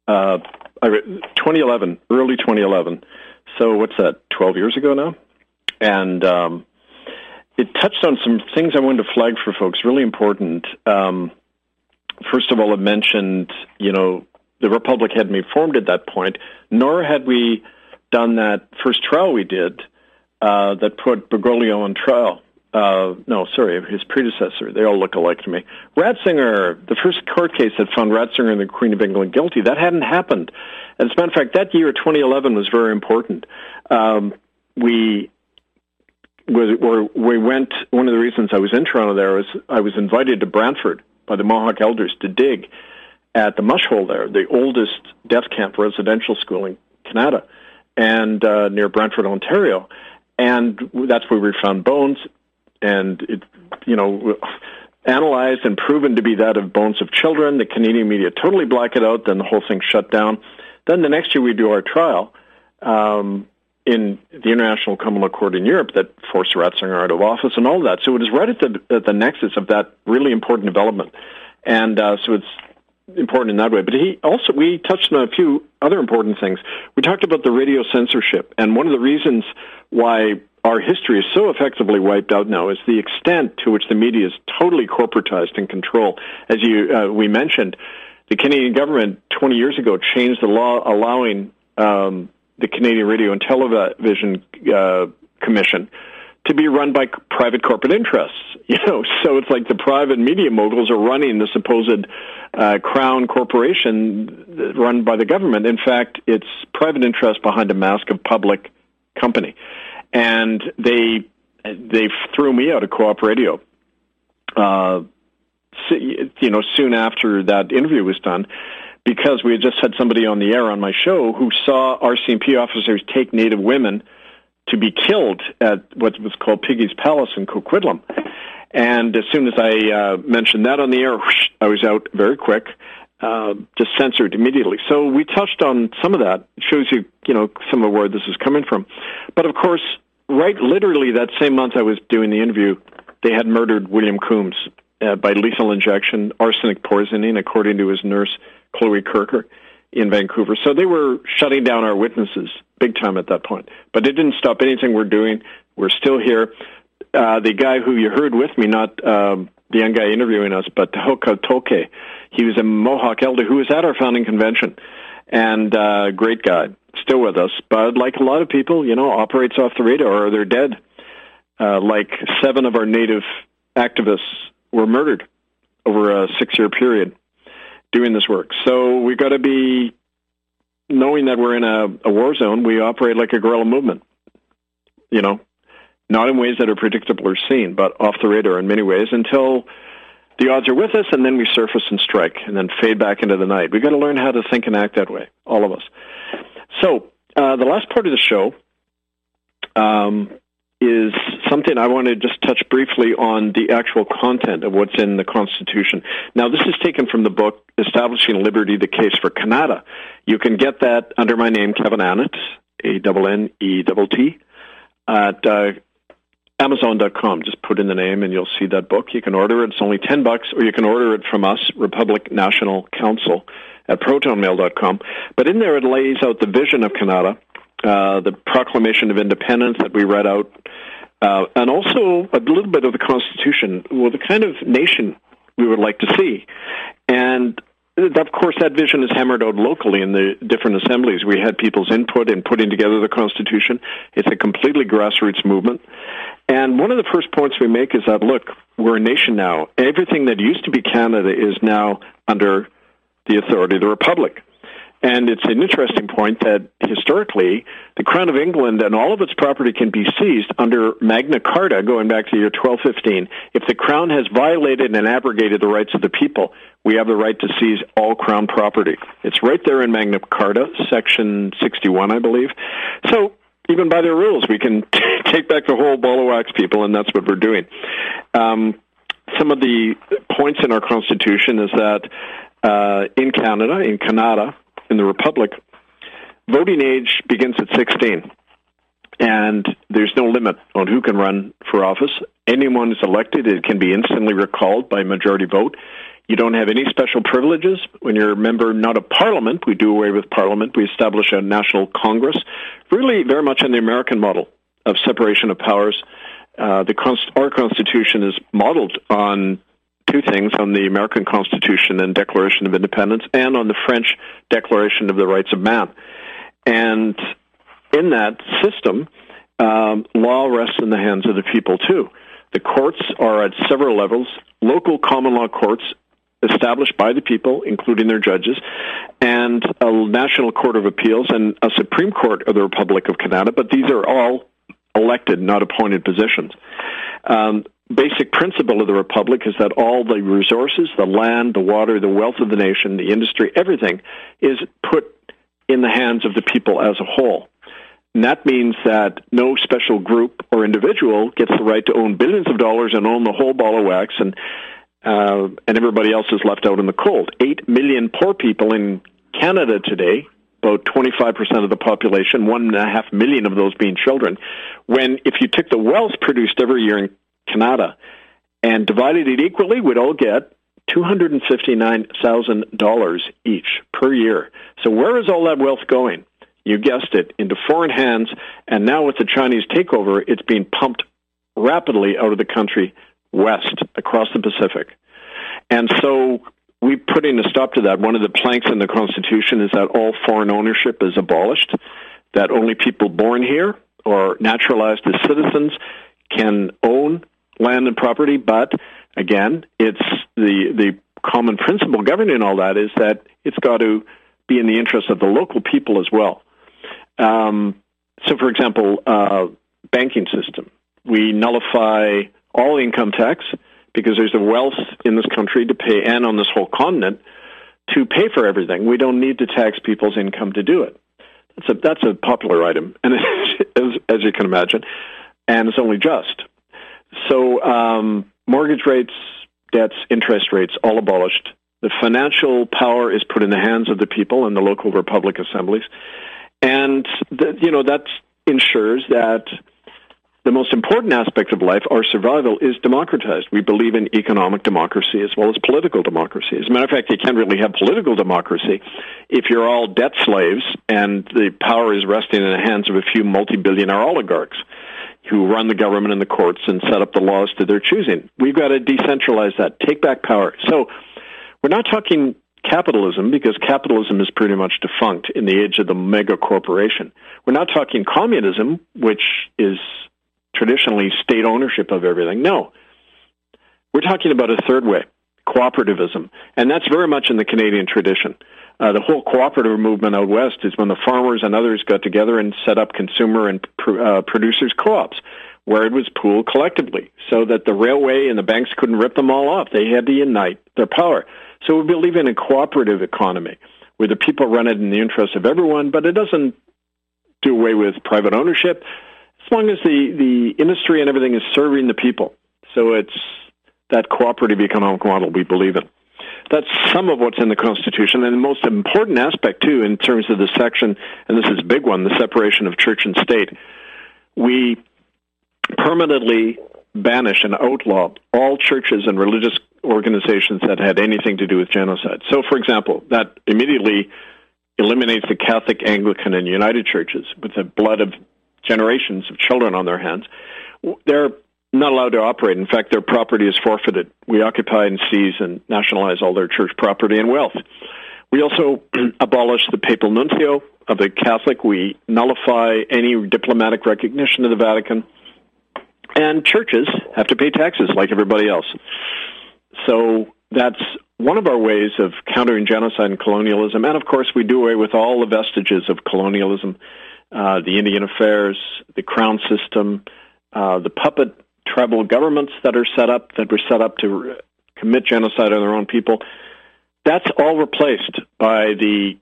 2011, early 2011. So what's that, 12 years ago now? And it touched on some things I wanted to flag for folks, really important. First of all, it mentioned, the Republic hadn't been formed at that point, nor had we done that first trial we did that put Bergoglio on trial. His predecessor. They all look alike to me. Ratzinger, the first court case that found Ratzinger and the Queen of England guilty, that hadn't happened. As a matter of fact, that year, 2011, was very important. We went, one of the reasons I was in Toronto there was I was invited to Brantford by the Mohawk elders to dig at the Mush Hole there, the oldest death camp residential school in Canada, and near Brantford, Ontario. And that's where we found bones, and it, analyzed and proven to be that of bones of children. The Canadian media totally black it out, then the whole thing shut down. Then the next year we do our trial in the International Common Law Court in Europe that forced Ratzinger out of office and all that. So it was right at the nexus of that really important development. And so it's important in that way. But we touched on a few other important things. We talked about the radio censorship, and one of the reasons why our history is so effectively wiped out now is the extent to which the media is totally corporatized and controlled. As we mentioned, the Canadian government 20 years ago changed the law allowing the Canadian Radio and Television Commission to be run by private corporate interests. So it's like the private media moguls are running the supposed crown corporation run by the government. In fact, it's private interest behind a mask of public company. And they threw me out of Co-op Radio, soon after that interview was done, because we had just had somebody on the air on my show who saw RCMP officers take Native women to be killed at what was called Piggy's Palace in Coquitlam. And as soon as I mentioned that on the air, I was out very quick, just censored immediately. So we touched on some of that. It shows you, some of where this is coming from. But of course, right literally that same month I was doing the interview, they had murdered William Coombs by lethal injection, arsenic poisoning, according to his nurse, Chloe Kirker, in Vancouver. So they were shutting down our witnesses big time at that point. But it didn't stop anything we're doing. We're still here. The guy who you heard with me, not the young guy interviewing us, but Tehoka Toke, he was a Mohawk elder who was at our founding convention, and great guy, still with us. But like a lot of people, operates off the radar or they're dead. Like 7 of our Native activists were murdered over a 6-year period doing this work. So we've got to be, knowing that we're in a war zone, we operate like a guerrilla movement, not in ways that are predictable or seen, but off the radar in many ways until the odds are with us, and then we surface and strike and then fade back into the night. We've got to learn how to think and act that way, all of us. So the last part of the show is something I want to just touch briefly on the actual content of what's in the Constitution. Now, this is taken from the book Establishing Liberty, the Case for Canada. You can get that under my name, Kevin Annett, Annett, at Amazon.com. Just put in the name and you'll see that book. You can order it. It's only $10, or you can order it from us, Republic National Council, at protonmail.com. But in there it lays out the vision of Canada, the Proclamation of Independence that we read out, and also a little bit of the Constitution, the kind of nation we would like to see. And of course, that vision is hammered out locally in the different assemblies. We had people's input in putting together the Constitution. It's a completely grassroots movement. And one of the first points we make is that, look, we're a nation now. Everything that used to be Canada is now under the authority of the Republic. And it's an interesting point that historically, the Crown of England and all of its property can be seized under Magna Carta, going back to the year 1215. If the Crown has violated and abrogated the rights of the people, we have the right to seize all Crown property. It's right there in Magna Carta, Section 61, I believe. So even by their rules, we can take back the whole ball of wax, people, and that's what we're doing. Some of the points in our Constitution is that in Canada, in the Republic, voting age begins at 16, and there's no limit on who can run for office. Anyone is elected, it can be instantly recalled by majority vote. You don't have any special privileges when you're a member, not of Parliament. We do away with Parliament. We establish a national Congress, really very much on the American model of separation of powers. Our Constitution is modeled on two things, on the American Constitution and Declaration of Independence, and on the French Declaration of the Rights of Man. And in that system, law rests in the hands of the people, too. The courts are at several levels, local common law courts established by the people, including their judges, and a National Court of Appeals and a Supreme Court of the Republic of Canada, but these are all elected, not appointed positions. Basic principle of the Republic is that all the resources, the land, the water, the wealth of the nation, the industry, everything is put in the hands of the people as a whole. And that means that no special group or individual gets the right to own billions of dollars and own the whole ball of wax, and everybody else is left out in the cold. 8 million poor people in Canada today, about 25% of the population, 1.5 million of those being children, when if you took the wealth produced every year in Canada and divided it equally, we'd all get $259,000 each per year. So where is all that wealth going? You guessed it, into foreign hands, and now with the Chinese takeover, it's being pumped rapidly out of the country west, across the Pacific. And so we're putting a stop to that. One of the planks in the Constitution is that all foreign ownership is abolished, that only people born here or naturalized as citizens can own land and property, but again, it's the common principle governing all that is that it's got to be in the interest of the local people as well. So, for example, banking system. We nullify all income tax because there's a wealth in this country to pay, and on this whole continent, to pay for everything. We don't need to tax people's income to do it. That's a popular item, and as you can imagine, and it's only just. So mortgage rates, debts, interest rates, all abolished. The financial power is put in the hands of the people and the local republic assemblies. And, that ensures that the most important aspect of life, our survival, is democratized. We believe in economic democracy as well as political democracy. As a matter of fact, you can't really have political democracy if you're all debt slaves and the power is resting in the hands of a few multi-billionaire oligarchs who run the government and the courts and set up the laws to their choosing. We've got to decentralize that, take back power. So we're not talking capitalism, because capitalism is pretty much defunct in the age of the mega corporation. We're not talking communism, which is traditionally state ownership of everything. No. We're talking about a third way, cooperativism. And that's very much in the Canadian tradition. The whole cooperative movement out west is when the farmers and others got together and set up consumer and producers co-ops, where it was pooled collectively, so that the railway and the banks couldn't rip them all off. They had to unite their power. So we believe in a cooperative economy where the people run it in the interest of everyone, but it doesn't do away with private ownership as long as the industry and everything is serving the people. So it's that cooperative economic model we believe in. That's some of what's in the Constitution, and the most important aspect, too, in terms of the section, and this is a big one, the separation of church and state. We permanently banish and outlaw all churches and religious organizations that had anything to do with genocide. So, for example, that immediately eliminates the Catholic, Anglican, and United churches with the blood of generations of children on their hands. They're not allowed to operate. In fact, their property is forfeited. We occupy and seize and nationalize all their church property and wealth. We also abolish the papal nuncio of the Catholic. We nullify any diplomatic recognition of the Vatican. And churches have to pay taxes like everybody else. So that's one of our ways of countering genocide and colonialism. And, of course, we do away with all the vestiges of colonialism, the Indian Affairs, the Crown system, the puppet tribal governments that were set up to commit genocide on their own people. That's all replaced by the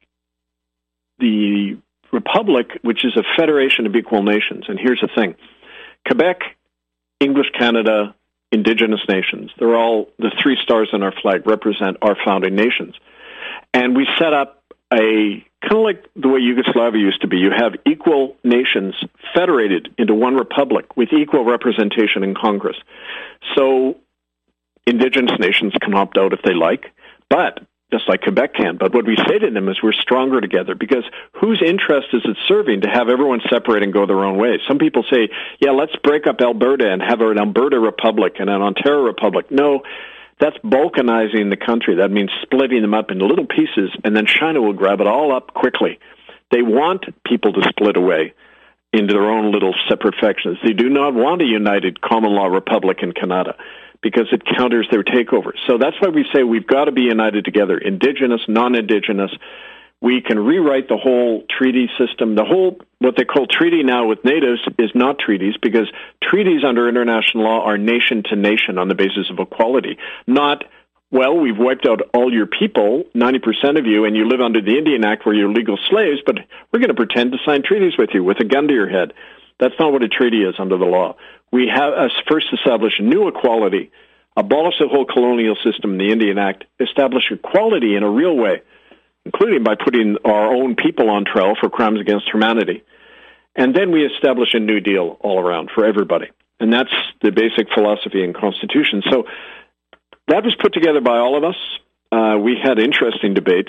Republic, which is a federation of equal nations. And here's the thing. Quebec, English Canada, Indigenous nations, they're all, the 3 stars on our flag represent our founding nations. And we set up a, kind of like the way Yugoslavia used to be, you have equal nations federated into one republic with equal representation in Congress. So Indigenous nations can opt out if they like, but just like Quebec can. But what we say to them is we're stronger together, because whose interest is it serving to have everyone separate and go their own way? Some people say, yeah, let's break up Alberta and have an Alberta Republic and an Ontario Republic. No, that's balkanizing the country. That means splitting them up into little pieces, and then China will grab it all up quickly. They want people to split away. into their own little separate factions. They do not want a united common law republic in Canada because it counters their takeover. So that's why we say we've got to be united together, Indigenous, non-Indigenous. We can rewrite the whole treaty system. The whole, what they call treaty now with natives is not treaties, because treaties under international law are nation to nation on the basis of equality, not, well, we've wiped out all your people, 90% of you, and you live under the Indian Act where you're legal slaves, but we're going to pretend to sign treaties with you with a gun to your head. That's not what a treaty is under the law. We have first establish new equality, abolish the whole colonial system in the Indian Act, establish equality in a real way, including by putting our own people on trial for crimes against humanity. And then we establish a new deal all around for everybody. And that's the basic philosophy and constitution. So that was put together by all of us. We had interesting debates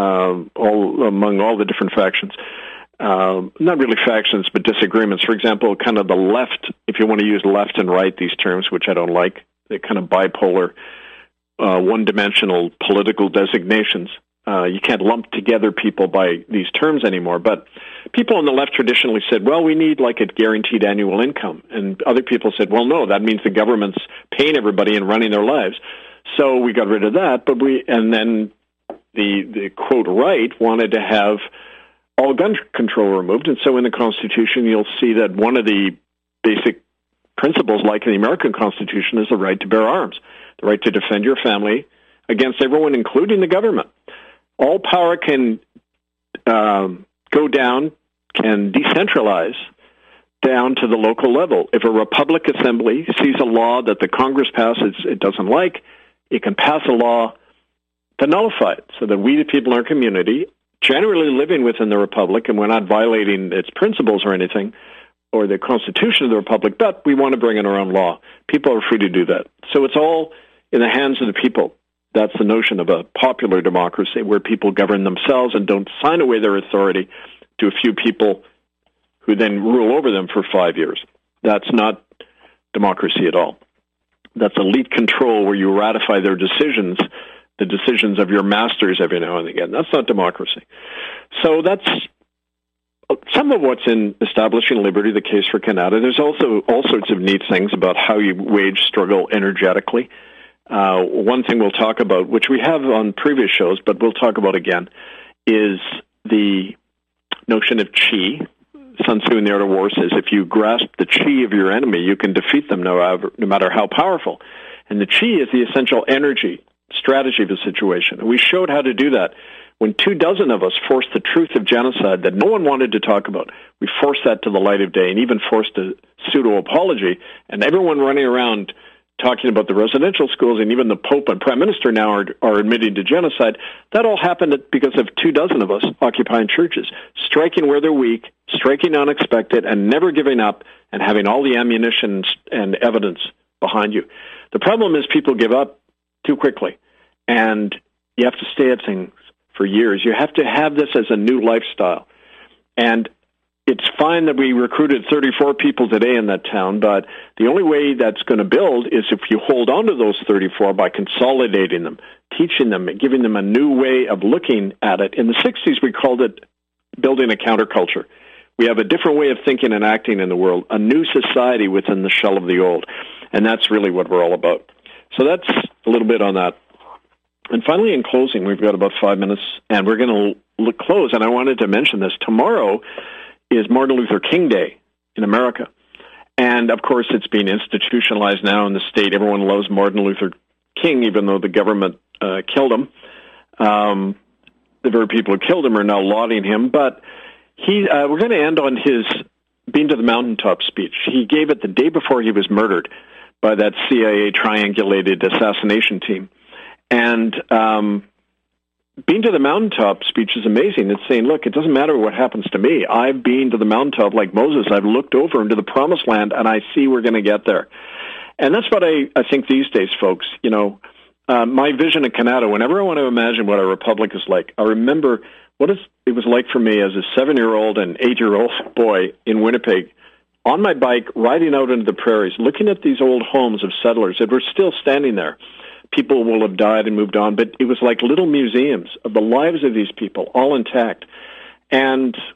among all the different factions. Not really factions, but disagreements. For example, kind of the left, if you want to use left and right, these terms, which I don't like, they're kind of bipolar, one-dimensional political designations. You can't lump together people by these terms anymore. But people on the left traditionally said, well, we need like a guaranteed annual income. And other people said, well, no, that means the government's paying everybody and running their lives. So we got rid of that. And then the quote right wanted to have all gun control removed. And so in the Constitution, you'll see that one of the basic principles, like in the American Constitution, is the right to bear arms, the right to defend your family against everyone, including the government. All power can go down, can decentralize down to the local level. If a Republic Assembly sees a law that the Congress passes it doesn't like, it can pass a law to nullify it, so that we, the people in our community, generally living within the Republic, and we're not violating its principles or anything, or the Constitution of the Republic, but we want to bring in our own law. People are free to do that. So it's all in the hands of the people. That's the notion of a popular democracy, where people govern themselves and don't sign away their authority to a few people who then rule over them for 5 years. That's not democracy at all. That's elite control, where you ratify their decisions, the decisions of your masters every now and again. That's not democracy. So that's some of what's in establishing liberty, the case for Canada. There's also all sorts of neat things about how you wage struggle energetically. One thing we'll talk about, which we have on previous shows, but we'll talk about again, is the notion of qi. Sun Tzu in The Art of War says, if you grasp the qi of your enemy, you can defeat them no matter how powerful. And the qi is the essential energy, strategy of the situation. And we showed how to do that when 24 of us forced the truth of genocide that no one wanted to talk about. We forced that to the light of day, and even forced a pseudo-apology, and everyone running around talking about the residential schools, and even the Pope and Prime Minister now are admitting to genocide. That all happened because of 24 of us occupying churches, striking where they're weak, striking unexpected, and never giving up, and having all the ammunition and evidence behind you. The problem is people give up too quickly, and you have to stay at things for years. You have to have this as a new lifestyle. And it's fine that we recruited 34 people today in that town, but the only way that's going to build is if you hold on to those 34 by consolidating them, teaching them, and giving them a new way of looking at it. In the 60s, we called it building a counterculture. We have a different way of thinking and acting in the world, a new society within the shell of the old. And that's really what we're all about. So that's a little bit on that. And finally, in closing, we've got about 5 minutes, and we're going to close. And I wanted to mention this. Tomorrow is Martin Luther King Day in America. And, of course, it's being institutionalized now in the state. Everyone loves Martin Luther King, even though the government killed him. The very people who killed him are now lauding him. But we're going to end on his Being to the Mountaintop speech. He gave it the day before he was murdered by that CIA triangulated assassination team. And Being to the Mountaintop speech is amazing. It's saying, look, it doesn't matter what happens to me. I've been to the mountaintop like Moses. I've looked over into the promised land, and I see we're going to get there. And that's what I think these days, folks. You know, my vision of Canada, whenever I want to imagine what a republic is like, I remember what it was like for me as a 7-year-old and 8-year-old boy in Winnipeg, on my bike, riding out into the prairies, looking at these old homes of settlers that were still standing there. People will have died and moved on, but it was like little museums of the lives of these people, all intact. And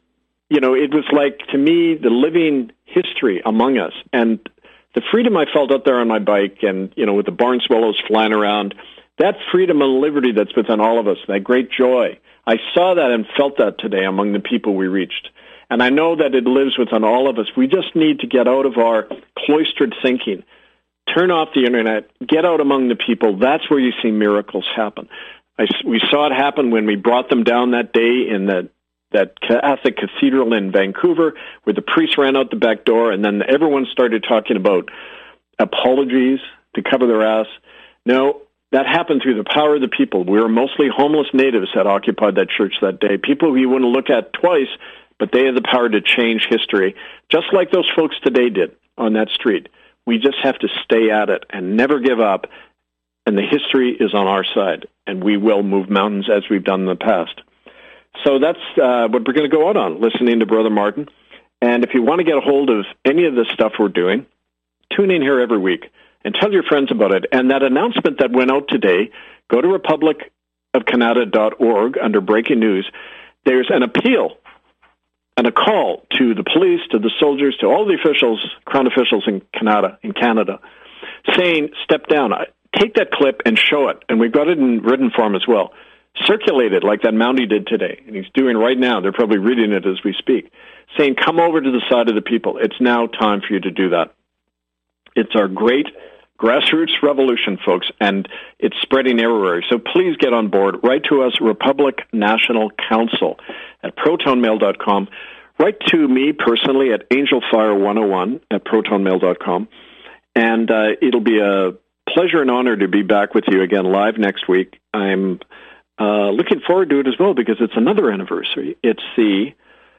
it was like, to me, the living history among us. And the freedom I felt out there on my bike and, with the barn swallows flying around, that freedom and liberty that's within all of us, that great joy, I saw that and felt that today among the people we reached. And I know that it lives within all of us. We just need to get out of our cloistered thinking, turn off the internet, get out among the people. That's where you see miracles happen. We saw it happen when we brought them down that day in that Catholic cathedral in Vancouver, where the priest ran out the back door, and then everyone started talking about apologies to cover their ass. No, that happened through the power of the people. We were mostly homeless natives that occupied that church that day, people you wouldn't look at twice, but they had the power to change history, just like those folks today did on that street. We just have to stay at it and never give up, and the history is on our side, and we will move mountains as we've done in the past. So that's what we're going to go out on, listening to Brother Martin. And if you want to get a hold of any of this stuff we're doing, tune in here every week and tell your friends about it. And that announcement that went out today, go to republicofcanada.org under breaking news. There's an appeal and a call to the police, to the soldiers, to all the officials, Crown officials in Canada, saying, step down. Take that clip and show it. And we've got it in written form as well. Circulate it like that Mountie did today. And he's doing right now. They're probably reading it as we speak. Saying, come over to the side of the people. It's now time for you to do that. It's our great grassroots revolution, folks, and it's spreading everywhere. So please get on board. Write to us, Republic National Council at protonmail.com. Write to me personally at angelfire101 at protonmail.com. And it'll be a pleasure and honor to be back with you again live next week. I'm looking forward to it as well because it's another anniversary. It's the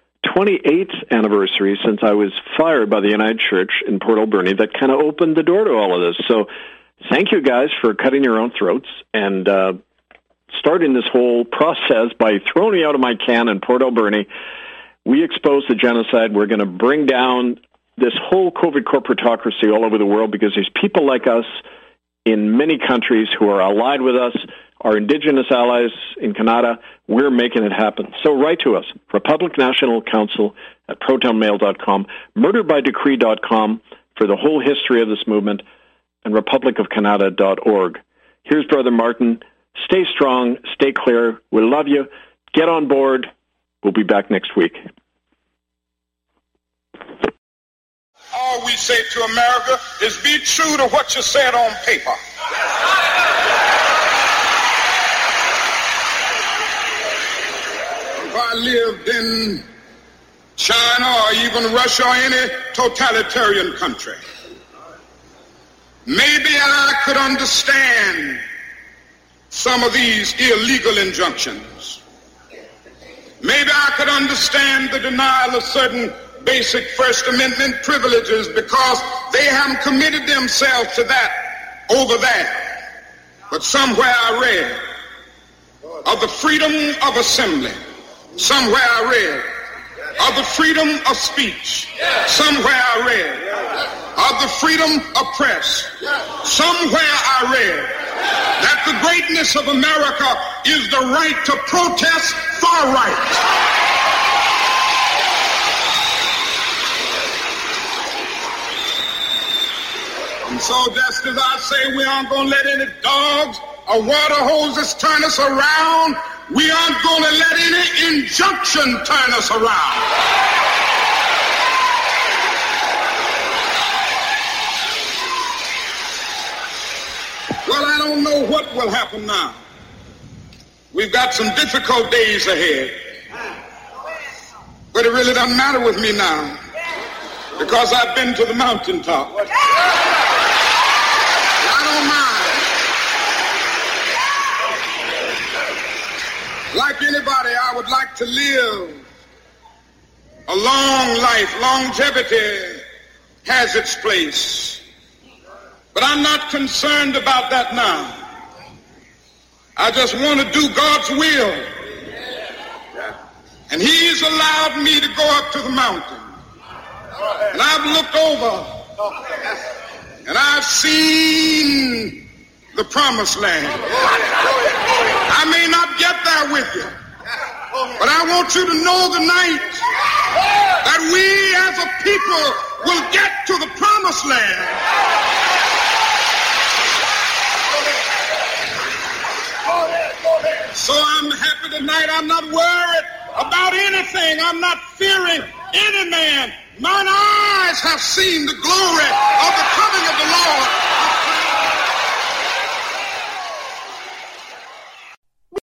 28th anniversary since I was fired by the United Church in Port Alberni that kind of opened the door to all of this. So thank you guys for cutting your own throats and starting this whole process by throwing me out of my can in Port Alberni. We exposed the genocide. We're going to bring down this whole COVID corporatocracy all over the world because there's people like us in many countries who are allied with us, our Indigenous allies in Canada. We're making it happen. So write to us, Republic National Council at protonmail.com, murderbydecree.com for the whole history of this movement, and republicofcanada.org. Here's Brother Martin. Stay strong, stay clear. We love you. Get on board. We'll be back next week. All we say to America is be true to what you said on paper. If I lived in China or even Russia or any totalitarian country, maybe I could understand some of these illegal injunctions. Maybe I could understand the denial of certain basic First Amendment privileges because they haven't committed themselves to that over there. But somewhere I read of the freedom of assembly. Somewhere I read of the freedom of speech. Somewhere I read of the freedom of press. Somewhere I read that the greatness of America is the right to protest far right. And so just as I say we aren't going to let any dogs or water hoses turn us around, we aren't going to let any injunction turn us around. Well, I don't know what will happen now. We've got some difficult days ahead. But it really doesn't matter with me now because I've been to the mountaintop. I don't mind. Like anybody, I would like to live a long life. Longevity has its place. But I'm not concerned about that now. I just want to do God's will. And He's allowed me to go up to the mountain. And I've looked over and I've seen the promised land. I may not get there with you, but I want you to know tonight that we as a people will get to the promised land. So I'm happy tonight. I'm not worried about anything. I'm not fearing any man. Mine eyes have seen the glory of the